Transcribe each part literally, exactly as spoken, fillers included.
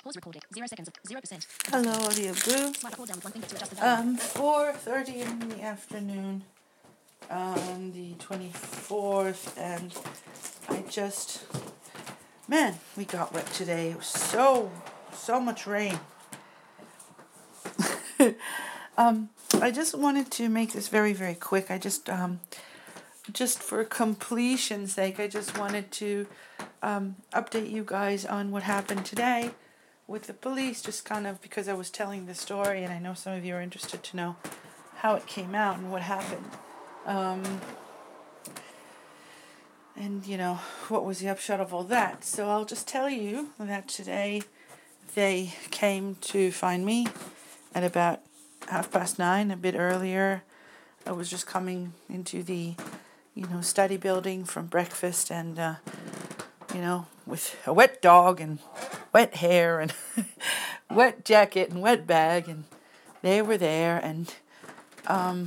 Pause recording. Zero seconds. Zero percent. Hello, Audio Boo. Swipe hold down with one finger to adjust the volume. Um, four thirty in the afternoon on the twenty-fourth, and I just, man, we got wet today. It was so, so much rain. um, I just wanted to make this very, very quick. I just, um, just for completion's sake, I just wanted to um, update you guys on what happened today with the police, just kind of because I was telling the story, and I know some of you are interested to know how it came out and what happened. Um, and, you know, what was the upshot of all that. So I'll just tell you that today they came to find me at about half past nine, a bit earlier. I was just coming into the, you know, study building from breakfast, and, uh, you know, with a wet dog and wet hair and wet jacket and wet bag, and they were there, and um,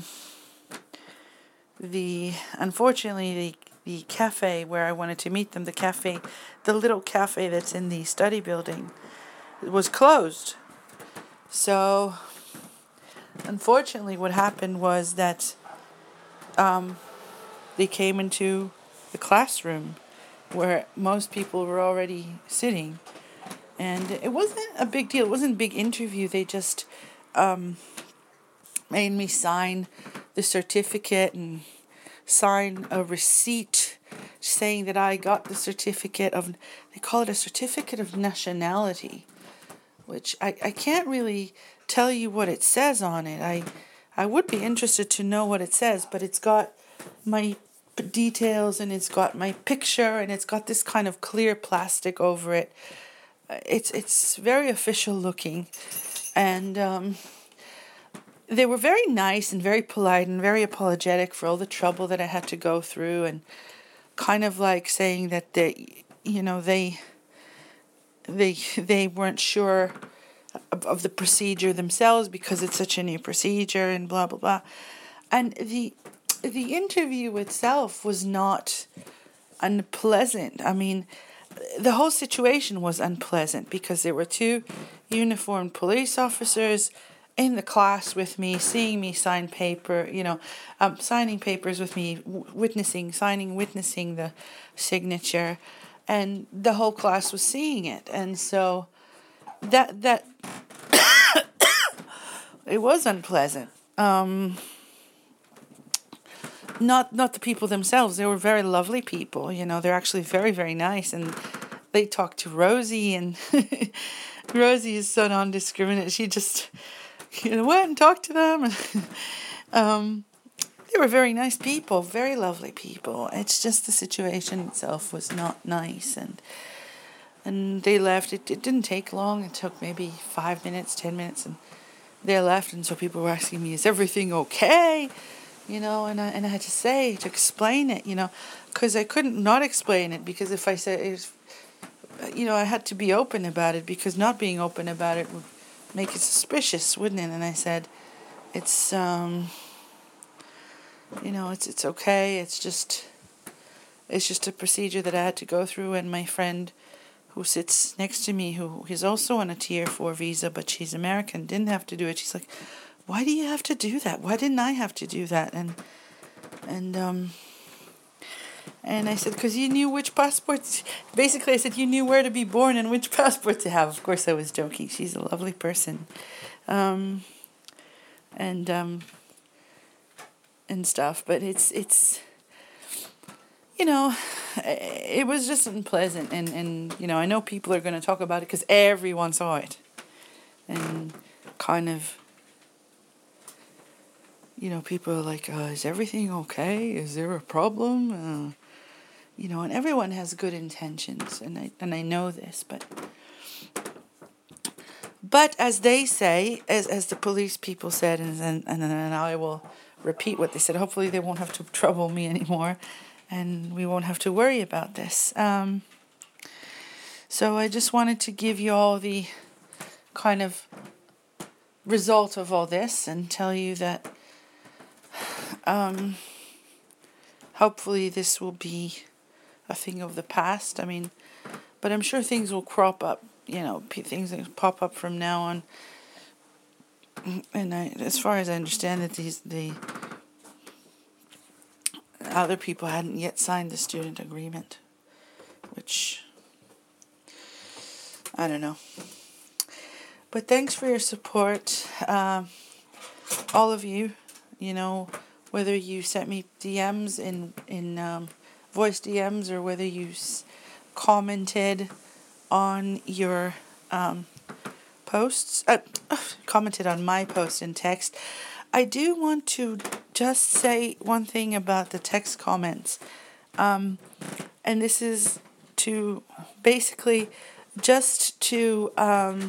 the unfortunately the the cafe where I wanted to meet them, the cafe, the little cafe that's in the study building, was closed. So unfortunately, what happened was that um, they came into the classroom where most people were already sitting. And it wasn't a big deal. It wasn't a big interview. They just um, made me sign the certificate and sign a receipt saying that I got the certificate of, they call it a certificate of nationality, which I, I can't really tell you what it says on it. I, I would be interested to know what it says, but it's got my details, and it's got my picture, and it's got this kind of clear plastic over it. It's it's very official looking, and um, they were very nice and very polite and very apologetic for all the trouble that I had to go through, and kind of like saying that they, you know, they they they weren't sure of, of the procedure themselves because it's such a new procedure and blah blah blah, and the the interview itself was not unpleasant. I mean, the whole situation was unpleasant because there were two uniformed police officers in the class with me, seeing me sign paper, you know, um, signing papers with me, w- witnessing, signing, witnessing the signature, and the whole class was seeing it. And so that, that, it was unpleasant. Um, Not not the people themselves. They were very lovely people. You know, they're actually very, very nice. And they talked to Rosie, and Rosie is so non-discriminate. She just, you know, went and talked to them. um, they were very nice people, very lovely people. It's just the situation itself was not nice. And and they left. It, it didn't take long. It took maybe five minutes, ten minutes, and they left. And so people were asking me, is everything okay? You know, and I, and I had to say, to explain it, you know, because I couldn't not explain it, because if I said, it, you know, I had to be open about it, because not being open about it would make it suspicious, wouldn't it? And I said, it's, um, you know, it's it's okay, it's just, it's just a procedure that I had to go through, and my friend who sits next to me, who is also on a tier four visa, but she's American, didn't have to do it. She's like, why do you have to do that? Why didn't I have to do that? And and um and I said, because you knew which passports. Basically, I said you knew where to be born and which passport to have. Of course, I was joking. She's a lovely person, um, and um and stuff. But it's it's you know, it was just unpleasant, and and you know, I know people are going to talk about it because everyone saw it, and kind of. You know, people are like, uh, is everything okay? Is there a problem? Uh, you know, and everyone has good intentions, and I and I know this, but but as they say, as as the police people said, and and and, and I will repeat what they said. Hopefully, they won't have to trouble me anymore, and we won't have to worry about this. Um, so I just wanted to give you all the kind of result of all this, and tell you that. Um, hopefully this will be a thing of the past. I mean, but I'm sure things will crop up you know, p- things that pop up from now on. And I, as far as I understand it, these the other people hadn't yet signed the student agreement, which I don't know. But thanks for your support, um, all of you. You know, whether you sent me D Ms in in um, voice D Ms or whether you s- commented on your um, posts, uh, commented on my post in text. I do want to just say one thing about the text comments, um, and this is to basically just to um,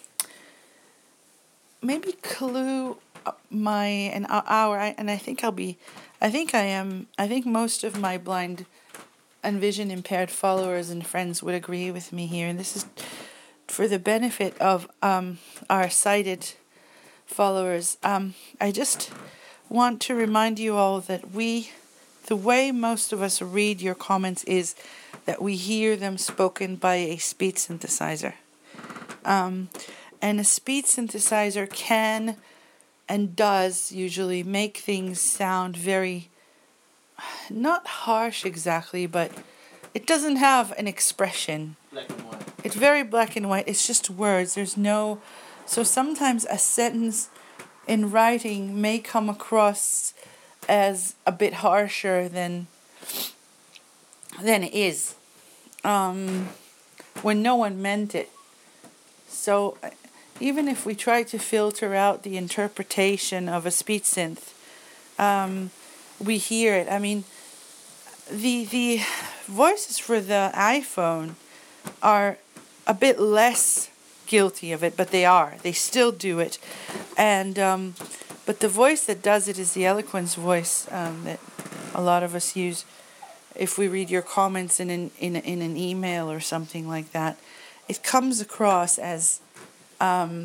maybe clue my an hour, and I think I'll be, I think I am, I think most of my blind and vision impaired followers and friends would agree with me here, and this is for the benefit of um, our sighted followers. Um, I just want to remind you all that we, the way most of us read your comments is that we hear them spoken by a speech synthesizer. Um, and a speech synthesizer can and does usually make things sound very, not harsh exactly, but it doesn't have an expression. Black and white. It's very black and white. It's just words. There's no... So sometimes a sentence in writing may come across as a bit harsher than than it is, um, when no one meant it. So uh, even if we try to filter out the interpretation of a speech synth, um, we hear it. I mean, the the voices for the iPhone are a bit less guilty of it, but they are. They still do it. And um, but the voice that does it is the eloquence voice um, that a lot of us use. If we read your comments in an in in an email or something like that, it comes across as um,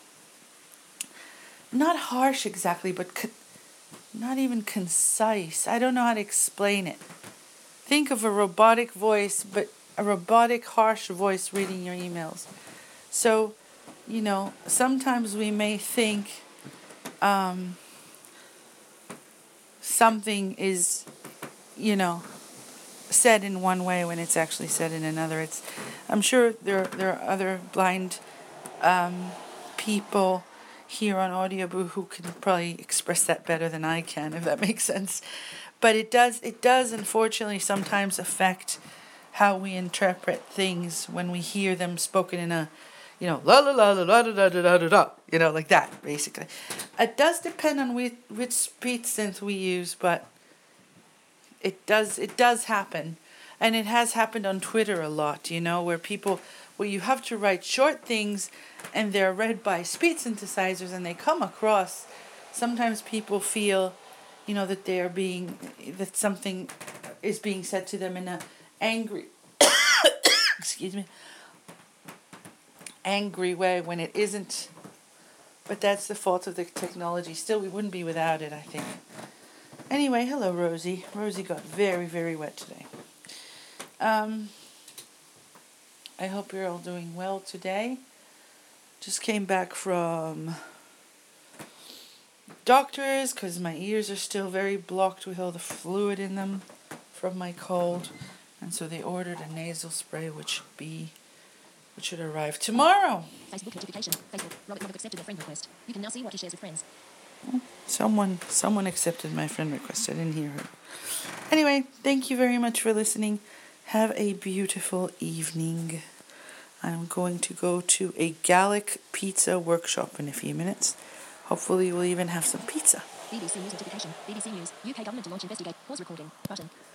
not harsh exactly, but co- not even concise. I don't know how to explain it. Think of a robotic voice, but a robotic, harsh voice reading your emails. So, you know, sometimes we may think um, something is, you know, said in one way when it's actually said in another. It's, I'm sure there there are other blind um, people here on Audioboo who can probably express that better than I can, if that makes sense. But it does it does unfortunately sometimes affect how we interpret things when we hear them spoken in a, you know, la la la la la da da da da da, you know, like that basically. It does depend on which which speech synth we use, but it does it does happen, and it has happened on Twitter a lot. You know, where people where you have to write short things, and they're read by speech synthesizers, and they come across. Sometimes people feel, you know, that they are being that something is being said to them in a angry, excuse me, angry way when it isn't. But that's the fault of the technology. Still, we wouldn't be without it, I think. Anyway, hello, Rosie. Rosie got very, very wet today. Um, I hope you're all doing well today. Just came back from doctors because my ears are still very blocked with all the fluid in them from my cold. And so they ordered a nasal spray, which should be, which should arrive tomorrow. Facebook notification. Facebook. Robert Novak accepted a friend request. You can now see what he shares with friends. Someone, someone accepted my friend request. I didn't hear her. Anyway, thank you very much for listening. Have a beautiful evening. I'm going to go to a Gallic pizza workshop in a few minutes. Hopefully we'll even have some pizza. B B C News notification. B B C News. U K government to launch investigate. Pause recording. Button.